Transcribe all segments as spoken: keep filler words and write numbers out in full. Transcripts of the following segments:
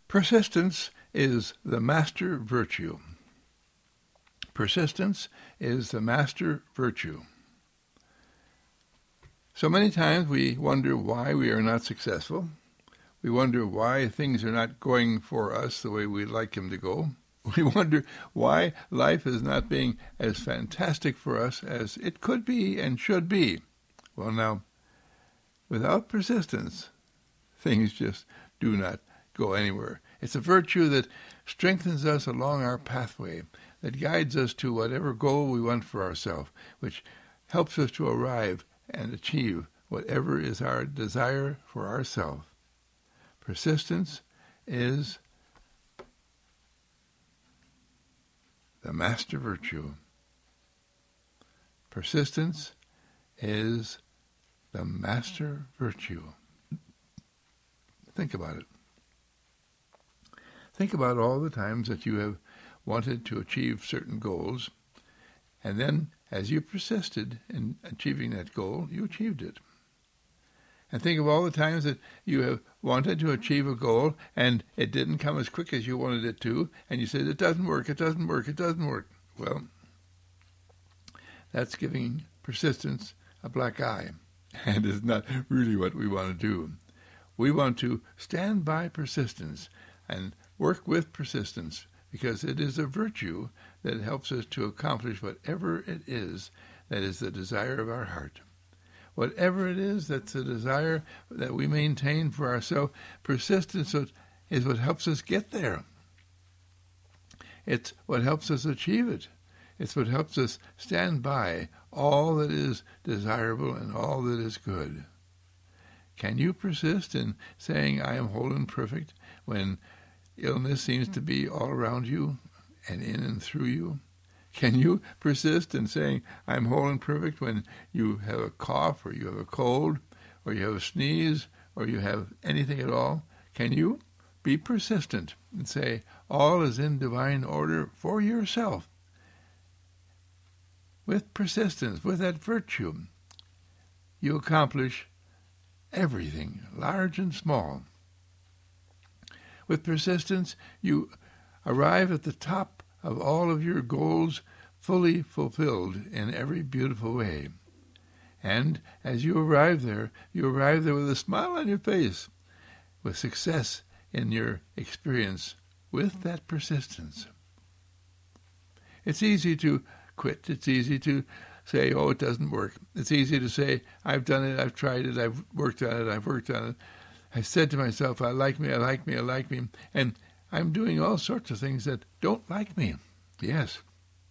Persistence is the master virtue. Persistence is the master virtue. So many times we wonder why we are not successful. We wonder why things are not going for us the way we'd like them to go. We wonder why life is not being as fantastic for us as it could be and should be. Well, now, without persistence, things just do not go anywhere. It's a virtue that strengthens us along our pathway, that guides us to whatever goal we want for ourselves, which helps us to arrive and achieve whatever is our desire for ourselves. Persistence is the master virtue. Persistence is the master virtue. Think about it. Think about all the times that you have wanted to achieve certain goals, and then as you persisted in achieving that goal, you achieved it. And think of all the times that you have wanted to achieve a goal, and it didn't come as quick as you wanted it to, and you said, it doesn't work, it doesn't work, it doesn't work. Well, that's giving persistence a black eye, and is not really what we want to do. We want to stand by persistence and work with persistence, because it is a virtue that helps us to accomplish whatever it is that is the desire of our heart. Whatever it is that's the desire that we maintain for ourselves, persistence is what helps us get there. It's what helps us achieve it. It's what helps us stand by all that is desirable and all that is good. Can you persist in saying, I am whole and perfect, when illness seems to be all around you and in and through you? Can you persist in saying, I'm whole and perfect, when you have a cough or you have a cold or you have a sneeze or you have anything at all? Can you be persistent and say, all is in divine order for yourself? With persistence, with that virtue, you accomplish everything, large and small. With persistence, you arrive at the top of all of your goals, fully fulfilled in every beautiful way. And as you arrive there, you arrive there with a smile on your face, with success in your experience with that persistence. It's easy to quit. It's easy to say, oh, it doesn't work. It's easy to say, I've done it, I've tried it, I've worked on it, I've worked on it. I said to myself, I like me, I like me, I like me, and I'm doing all sorts of things that don't like me. Yes.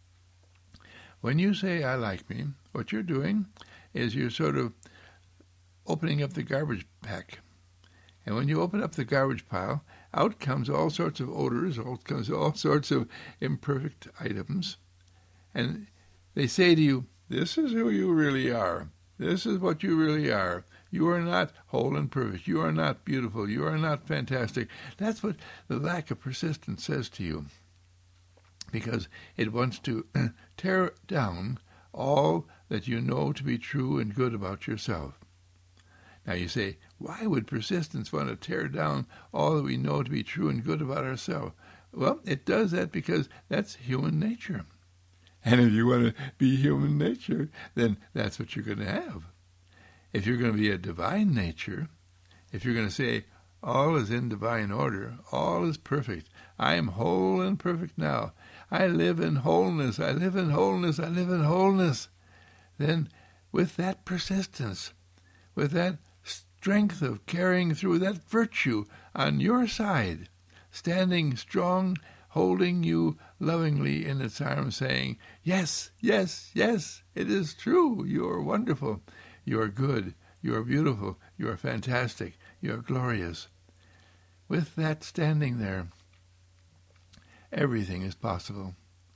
When you say, I like me, what you're doing is you're sort of opening up the garbage pack. And when you open up the garbage pile, out comes all sorts of odors, out comes all sorts of imperfect items. And they say to you, this is who you really are. This is what you really are. You are not whole and perfect. You are not beautiful. You are not fantastic. That's what the lack of persistence says to you, because it wants to tear down all that you know to be true and good about yourself. Now you say, why would persistence want to tear down all that we know to be true and good about ourselves? Well, it does that because that's human nature. And if you want to be human nature, then that's what you're going to have. If you're going to be a divine nature, if you're going to say, all is in divine order, all is perfect, I am whole and perfect now, I live in wholeness, I live in wholeness, I live in wholeness, then with that persistence, with that strength of carrying through, that virtue on your side, standing strong, holding you lovingly in its arms, saying, yes, yes, yes, it is true, you are wonderful, you are good, you are beautiful, you are fantastic, you are glorious. With that standing there, everything is possible.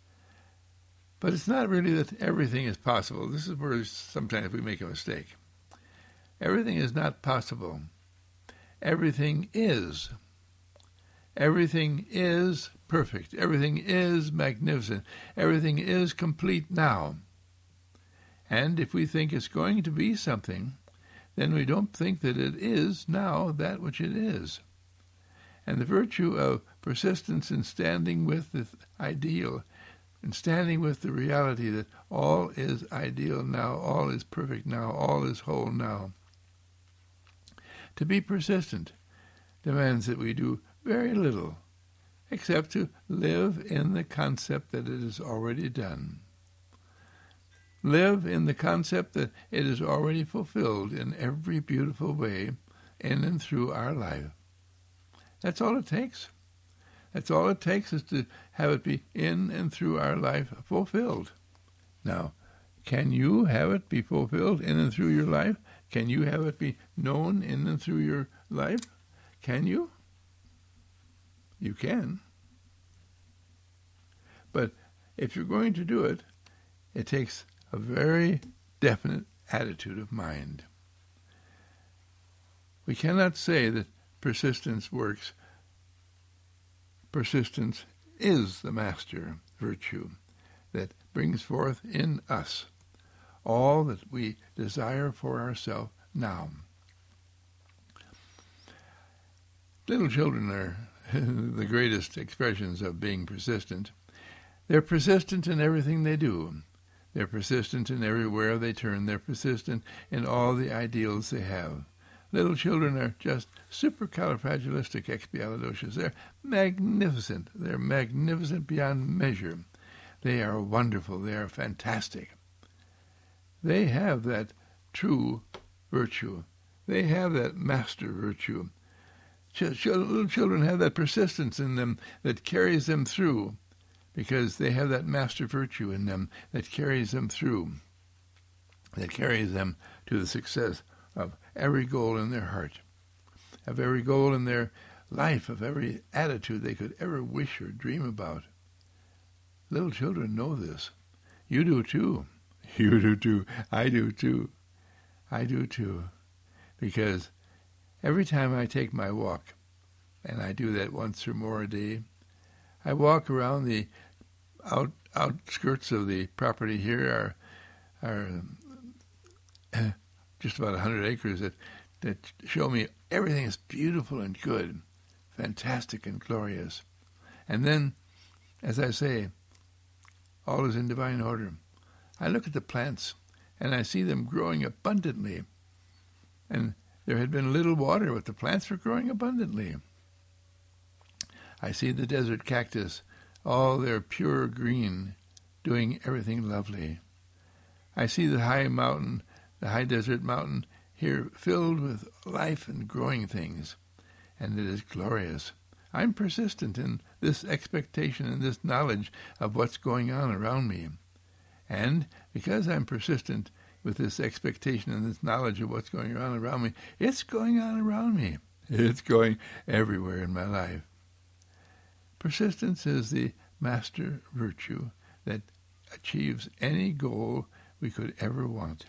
But it's not really that everything is possible. This is where sometimes we make a mistake. Everything is not possible. Everything is. Everything is perfect. Everything is magnificent. Everything is complete now. And if we think it's going to be something, then we don't think that it is now that which it is. And the virtue of persistence in standing with the ideal, and standing with the reality that all is ideal now, all is perfect now, all is whole now. To be persistent demands that we do very little, except to live in the concept that it is already done. Live in the concept that it is already fulfilled in every beautiful way in and through our life. That's all it takes. That's all it takes is to have it be in and through our life fulfilled. Now, can you have it be fulfilled in and through your life? Can you have it be known in and through your life? Can you? You can. But if you're going to do it, it takes a very definite attitude of mind. We cannot say that persistence works. Persistence is the master virtue that brings forth in us all that we desire for ourselves now. Little children are the greatest expressions of being persistent. They're persistent in everything they do. They're persistent in everywhere they turn. They're persistent in all the ideals they have. Little children are just supercalifragilisticexpialidocious. They're magnificent. They're magnificent beyond measure. They are wonderful. They are fantastic. They have that true virtue. They have that master virtue. Ch- ch- little children have that persistence in them that carries them through, because they have that master virtue in them that carries them through, that carries them to the success of every goal in their heart, of every goal in their life, of every attitude they could ever wish or dream about. Little children know this. You do too. You do too. I do too. I do too. Because every time I take my walk, and I do that once or more a day, I walk around the out, outskirts of the property here, are, are uh, just about one hundred acres that, that show me everything is beautiful and good, fantastic and glorious. And then, as I say, all is in divine order. I look at the plants, and I see them growing abundantly. And there had been little water, but the plants were growing abundantly. I see the desert cactus, all their pure green, doing everything lovely. I see the high mountain, the high desert mountain here filled with life and growing things, and it is glorious. I'm persistent in this expectation and this knowledge of what's going on around me. And because I'm persistent with this expectation and this knowledge of what's going on around me, it's going on around me. It's going everywhere in my life. Persistence is the master virtue that achieves any goal we could ever want.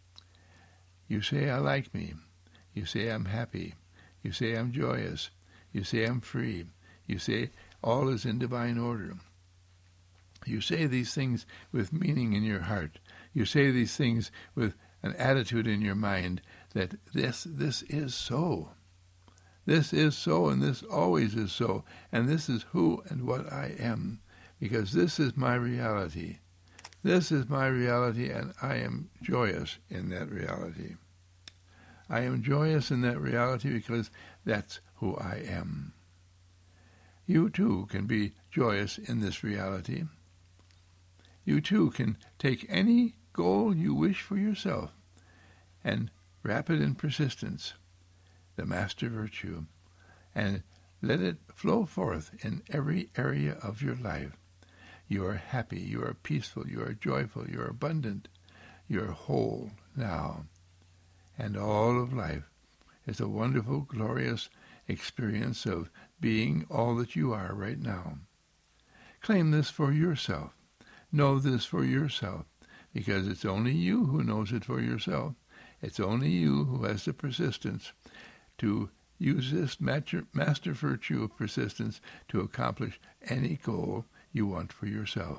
You say, I like me. You say, I'm happy. You say, I'm joyous. You say, I'm free. You say, all is in divine order. You say these things with meaning in your heart. You say these things with an attitude in your mind that this, this is so. This is so, and this always is so, and this is who and what I am, because this is my reality. This is my reality, and I am joyous in that reality. I am joyous in that reality because that's who I am. You, too, can be joyous in this reality. You, too, can take any goal you wish for yourself and wrap it in persistence, the master virtue, and let it flow forth in every area of your life. You are happy, you are peaceful, you are joyful, you are abundant, you are whole now. And all of life is a wonderful, glorious experience of being all that you are right now. Claim this for yourself. Know this for yourself, because it's only you who knows it for yourself. It's only you who has the persistence to use this master, master virtue of persistence to accomplish any goal you want for yourself.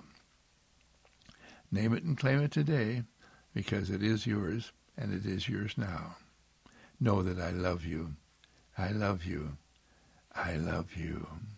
Name it and claim it today, because it is yours, and it is yours now. Know that I love you. I love you. I I love you.